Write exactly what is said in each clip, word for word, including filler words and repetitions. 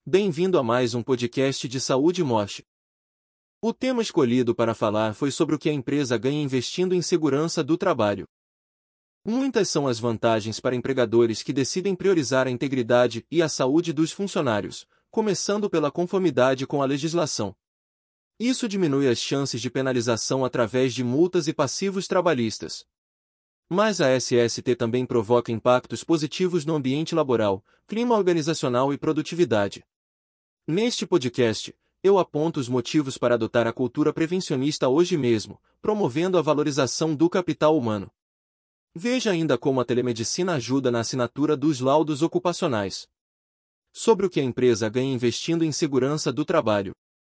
Bem-vindo a mais um podcast de saúde e morte. O tema escolhido para falar foi sobre o que a empresa ganha investindo em segurança do trabalho. Muitas são as vantagens para empregadores que decidem priorizar a integridade e a saúde dos funcionários, começando pela conformidade com a legislação. Isso diminui as chances de penalização através de multas e passivos trabalhistas. Mas a S S T também provoca impactos positivos no ambiente laboral, clima organizacional e produtividade. Neste podcast, eu aponto os motivos para adotar a cultura prevencionista hoje mesmo, promovendo a valorização do capital humano. Veja ainda como a telemedicina ajuda na assinatura dos laudos ocupacionais. Sobre o que a empresa ganha investindo em segurança do trabalho.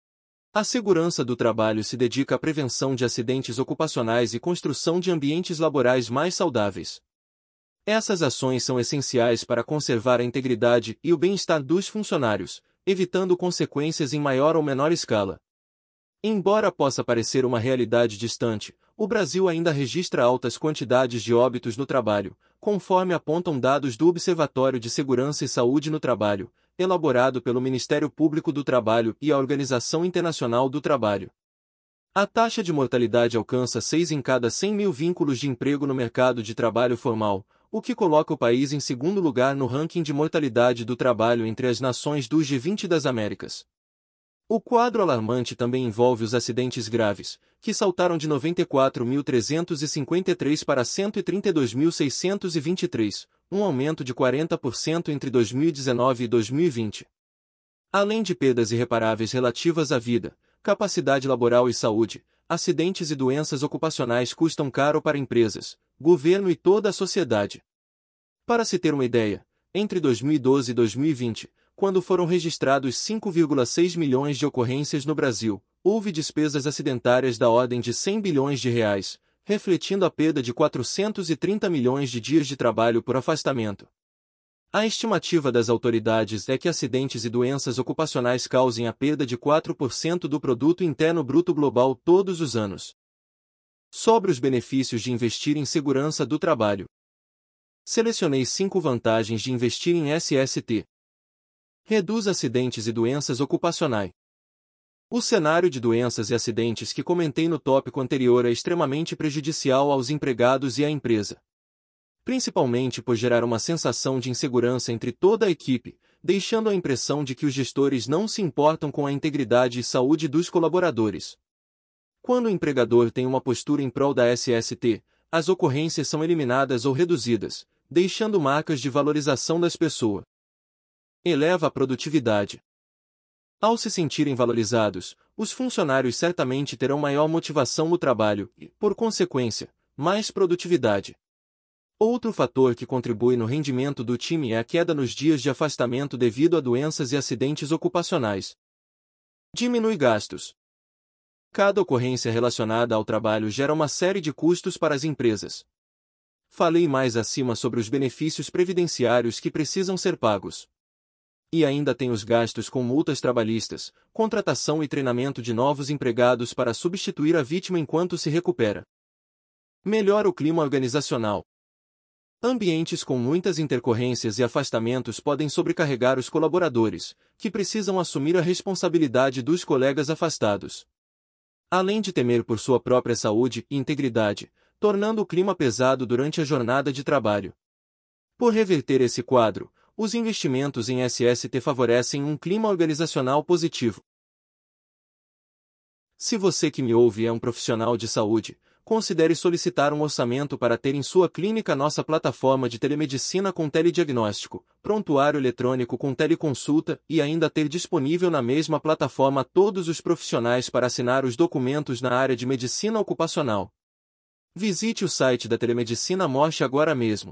A segurança do trabalho se dedica à prevenção de acidentes ocupacionais e construção de ambientes laborais mais saudáveis. Essas ações são essenciais para conservar a integridade e o bem-estar dos funcionários, evitando consequências em maior ou menor escala. Embora possa parecer uma realidade distante, o Brasil ainda registra altas quantidades de óbitos no trabalho, conforme apontam dados do Observatório de Segurança e Saúde no Trabalho, elaborado pelo Ministério Público do Trabalho e a Organização Internacional do Trabalho. A taxa de mortalidade alcança seis em cada cem mil vínculos de emprego no mercado de trabalho formal, o que coloca o país em segundo lugar no ranking de mortalidade do trabalho entre as nações do G vinte das Américas. O quadro alarmante também envolve os acidentes graves, que saltaram de noventa e quatro mil trezentos e cinquenta e três para cento e trinta e dois mil seiscentos e vinte e três, um aumento de quarenta por cento entre dois mil e dezenove e dois mil e vinte. Além de perdas irreparáveis relativas à vida, capacidade laboral e saúde, acidentes e doenças ocupacionais custam caro para empresas, governo e toda a sociedade. Para se ter uma ideia, entre dois mil e doze e dois mil e vinte, quando foram registrados cinco vírgula seis milhões de ocorrências no Brasil, houve despesas acidentárias da ordem de cem bilhões de reais, refletindo a perda de quatrocentos e trinta milhões de dias de trabalho por afastamento. A estimativa das autoridades é que acidentes e doenças ocupacionais causem a perda de quatro por cento do produto interno bruto global todos os anos. Sobre os benefícios de investir em segurança do trabalho. Selecionei cinco vantagens de investir em S S T. Reduz acidentes e doenças ocupacionais. O cenário de doenças e acidentes que comentei no tópico anterior é extremamente prejudicial aos empregados e à empresa. Principalmente por gerar uma sensação de insegurança entre toda a equipe, deixando a impressão de que os gestores não se importam com a integridade e saúde dos colaboradores. Quando o empregador tem uma postura em prol da S S T, as ocorrências são eliminadas ou reduzidas, deixando marcas de valorização das pessoas. Eleva a produtividade. Ao se sentirem valorizados, os funcionários certamente terão maior motivação no trabalho e, por consequência, mais produtividade. Outro fator que contribui no rendimento do time é a queda nos dias de afastamento devido a doenças e acidentes ocupacionais. Diminui gastos. Cada ocorrência relacionada ao trabalho gera uma série de custos para as empresas. Falei mais acima sobre os benefícios previdenciários que precisam ser pagos. E ainda tem os gastos com multas trabalhistas, contratação e treinamento de novos empregados para substituir a vítima enquanto se recupera. Melhora o clima organizacional. Ambientes com muitas intercorrências e afastamentos podem sobrecarregar os colaboradores, que precisam assumir a responsabilidade dos colegas afastados. Além de temer por sua própria saúde e integridade, tornando o clima pesado durante a jornada de trabalho. Por reverter esse quadro, os investimentos em S S T favorecem um clima organizacional positivo. Se você que me ouve é um profissional de saúde, considere solicitar um orçamento para ter em sua clínica nossa plataforma de telemedicina com telediagnóstico, prontuário eletrônico com teleconsulta e ainda ter disponível na mesma plataforma todos os profissionais para assinar os documentos na área de medicina ocupacional. Visite o site da Telemedicina Morte agora mesmo.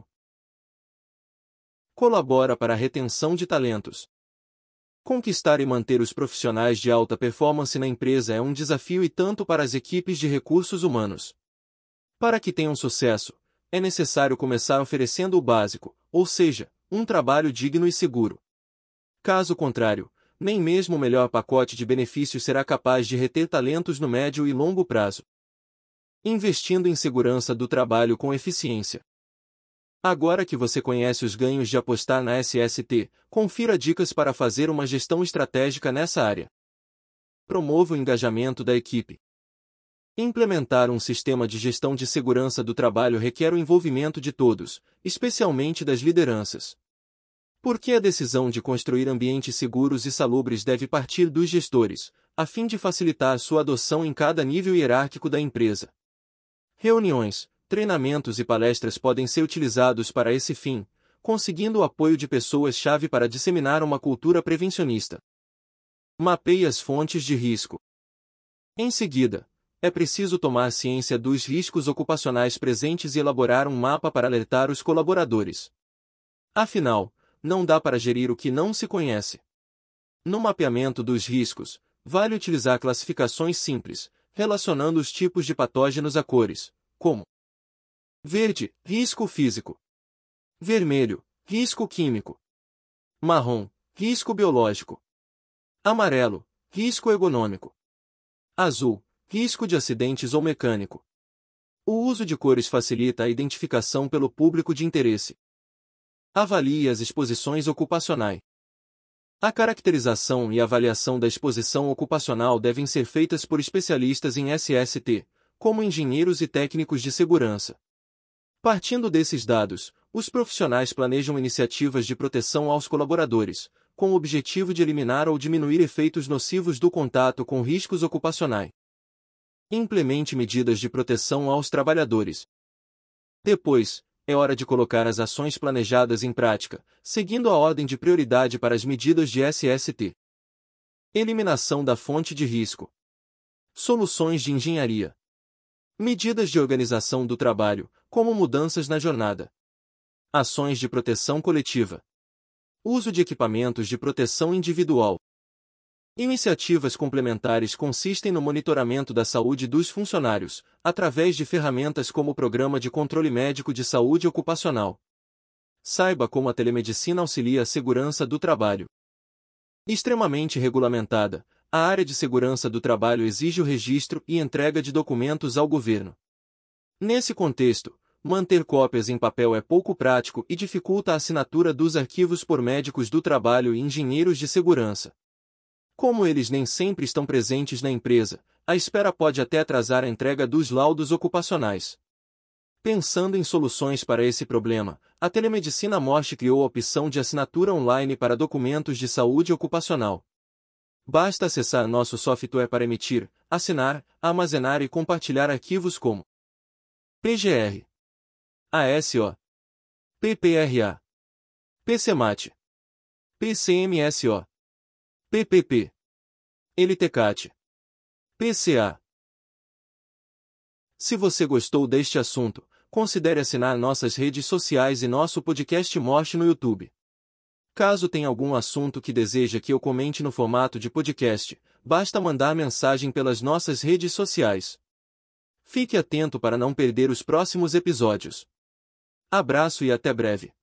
Colabora para a retenção de talentos. Conquistar e manter os profissionais de alta performance na empresa é um desafio e tanto para as equipes de recursos humanos. Para que tenham sucesso, é necessário começar oferecendo o básico, ou seja, um trabalho digno e seguro. Caso contrário, nem mesmo o melhor pacote de benefícios será capaz de reter talentos no médio e longo prazo. Investindo em segurança do trabalho com eficiência. Agora que você conhece os ganhos de apostar na S S T, confira dicas para fazer uma gestão estratégica nessa área. Promova o engajamento da equipe. Implementar um sistema de gestão de segurança do trabalho requer o envolvimento de todos, especialmente das lideranças. Porque a decisão de construir ambientes seguros e salubres deve partir dos gestores, a fim de facilitar sua adoção em cada nível hierárquico da empresa. Reuniões, treinamentos e palestras podem ser utilizados para esse fim, conseguindo o apoio de pessoas-chave para disseminar uma cultura prevencionista. Mapeie as fontes de risco. Em seguida, é preciso tomar ciência dos riscos ocupacionais presentes e elaborar um mapa para alertar os colaboradores. Afinal, não dá para gerir o que não se conhece. No mapeamento dos riscos, vale utilizar classificações simples, relacionando os tipos de patógenos a cores, como verde, risco físico; vermelho, risco químico; marrom, risco biológico; amarelo, risco ergonômico; azul, risco de acidentes ou mecânico. O uso de cores facilita a identificação pelo público de interesse. Avalie as exposições ocupacionais. A caracterização e avaliação da exposição ocupacional devem ser feitas por especialistas em S S T, como engenheiros e técnicos de segurança. Partindo desses dados, os profissionais planejam iniciativas de proteção aos colaboradores, com o objetivo de eliminar ou diminuir efeitos nocivos do contato com riscos ocupacionais. Implemente medidas de proteção aos trabalhadores. Depois, é hora de colocar as ações planejadas em prática, seguindo a ordem de prioridade para as medidas de S S T. Eliminação da fonte de risco. Soluções de engenharia. Medidas de organização do trabalho, como mudanças na jornada. Ações de proteção coletiva. Uso de equipamentos de proteção individual. Iniciativas complementares consistem no monitoramento da saúde dos funcionários, através de ferramentas como o Programa de Controle Médico de Saúde Ocupacional. Saiba como a telemedicina auxilia a segurança do trabalho. Extremamente regulamentada, a área de segurança do trabalho exige o registro e entrega de documentos ao governo. Nesse contexto, manter cópias em papel é pouco prático e dificulta a assinatura dos arquivos por médicos do trabalho e engenheiros de segurança. Como eles nem sempre estão presentes na empresa, a espera pode até atrasar a entrega dos laudos ocupacionais. Pensando em soluções para esse problema, a Telemedicina Morte criou a opção de assinatura online para documentos de saúde ocupacional. Basta acessar nosso software para emitir, assinar, armazenar e compartilhar arquivos como P G R, A S O, P P R A, P C M A T, P C M S O, P P P, L T C A T, P C A. Se você gostou deste assunto, considere assinar nossas redes sociais e nosso podcast Morte no YouTube. Caso tenha algum assunto que deseja que eu comente no formato de podcast, basta mandar mensagem pelas nossas redes sociais. Fique atento para não perder os próximos episódios. Abraço e até breve.